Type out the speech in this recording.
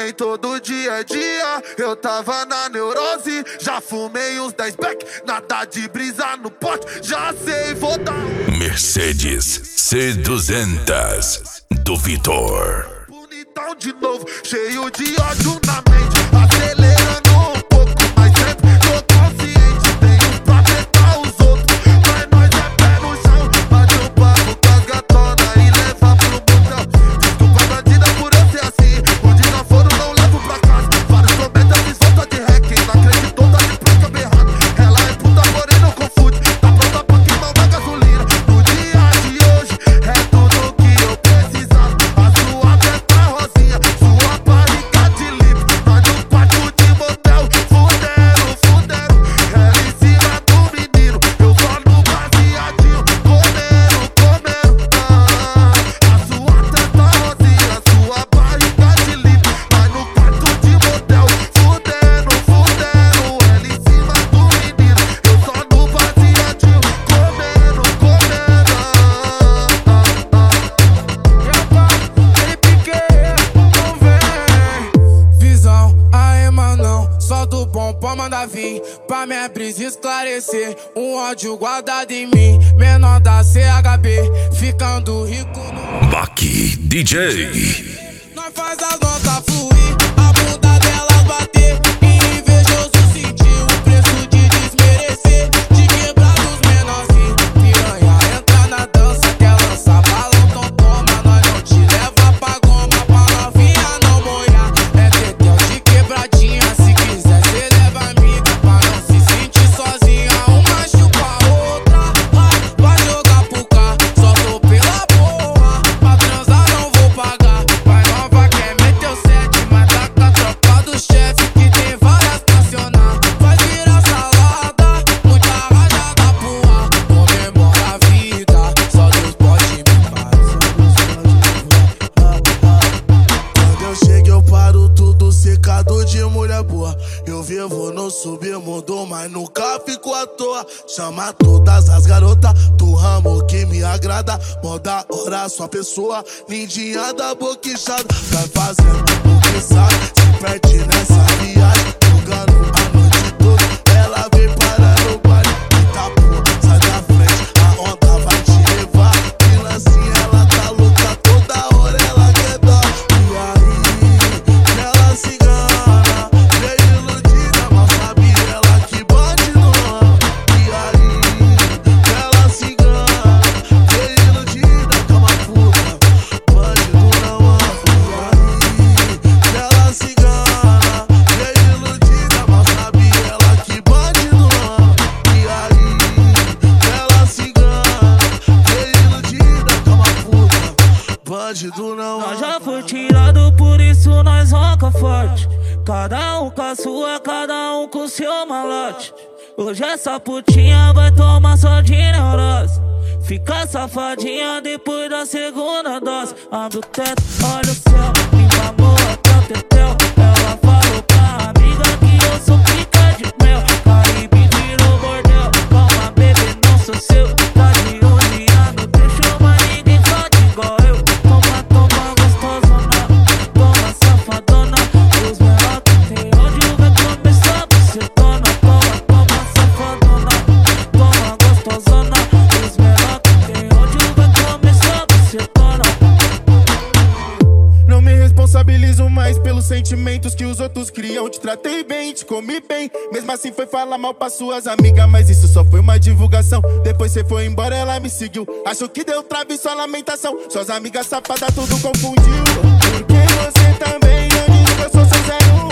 nem todo dia é dia. Eu tava na neurose, já fumei uns 10 back. Nada de brisa no pote, já sei, vou dar Mercedes C200 do Vitor. Bonitão de novo, cheio de ódio na mente, acelerando um pouco, mas sempre tô consciente. Tenho pra afetar os outros, mas nós é pé no chão. Bate um papo com as gatonas e leva pro motel. Desculpa bandida por eu ser assim, onde não foram não levo pra casa. Vários comentam, fiz volta de ré, quem não acreditou tá de placa berrada. Ela é puta, porém não confunde, tá pronta pra queimar uma gasolina. No dia de hoje, é tudo que eu precisava. A sua testa rosinha, sua barriga de lipo. Nós no quarto de motel, fudendo. Ela em cima do menino, eu só no baseadinho, comendo. A sua testa rosinha, sua barriga de lipo. Nós no quarto de motel, fudendo. Ela em cima do menino, eu só no baseadinho, comendo. Visão, aê manão, solta o bom pra mandar vir. Pra minha brisa esclarecer, um ódio guardado em mim. Menor da CHB, ficando rico no... Baqui DJ. Nós faz as notas fluir, a bunda delas bater. E invejoso sentir o preço de desmerecer, de quebrar dos menorzinhos. Piranha entra na dança, quer lançar balão, então toma. Nós não te leva pra goma, pra novinha não molhar. É tetel de quebradinha, se quiser cê leva amiga, pra não se sentir sozinha. Uma chupa a outra, vai jogar pro cá. Só tô pela porra, pra transar não vou pagar. Vai nova quer meter o 7, mas tá com a tropa do chefe, que tem várias nacional. Vai virar salada, muita rajada pro ar. Comemora a vida, só Deus pode me Quando eu chego eu paro tudo secado de mulher boa. Eu vivo no submundo, mas nunca fico à toa. Chama todas as garotas do ramo que me agrada. Moda hora sua pessoa, lindinha da boca inchada. Vai fazendo o que sabe, se perde nessa viagem. Jogando a noite toda, ela vem parar no baile. Eita porra, sai da frente, a onda vai te levar. Que lancinha, ela tá louca, toda hora ela quer dar. E aí, ela se engana, veio iludida, mal sabe ela que bate no ano. E aí, ela se engana, veio iludida, calma puta, bandido não ama. E aí, ela se engana, veio iludida, mal sabe ela que bate no ano. E aí, ela se engana, veio iludida, calma puta, bandido não ama. Nós já foi tirado, por isso nós ronca forte. Cada um com a sua, cada um com o seu malote. Hoje essa putinha vai tomar só de neurose. Fica safadinha depois da segunda dose. Abre o teto, olha o céu, me mamou até o tetel. Ela falou pra amiga que eu sou pica de mel. Caribe virou bordel, calma bebê, não sou seu. Tá de 11 anos, deixou mas ninguém fode igual eu. Toma gostosona, toma safadona. Os menor que tem ódio vai começar a ser dona. Toma safadona, toma gostosona. Os menor que tem ódio vai começar a ser dona. Não me responsabilizo mais pelos sentimentos que os outros criam. Te tratei bem, te comi bem, mesmo assim foi falar mal pra suas amigas. Mas isso só foi uma divulgação, depois cê foi embora, ela me seguiu. Achou que deu trave, só lamentação. Suas amigas safadas tudo confundiu. Porque você também não diz que eu sou seu 01.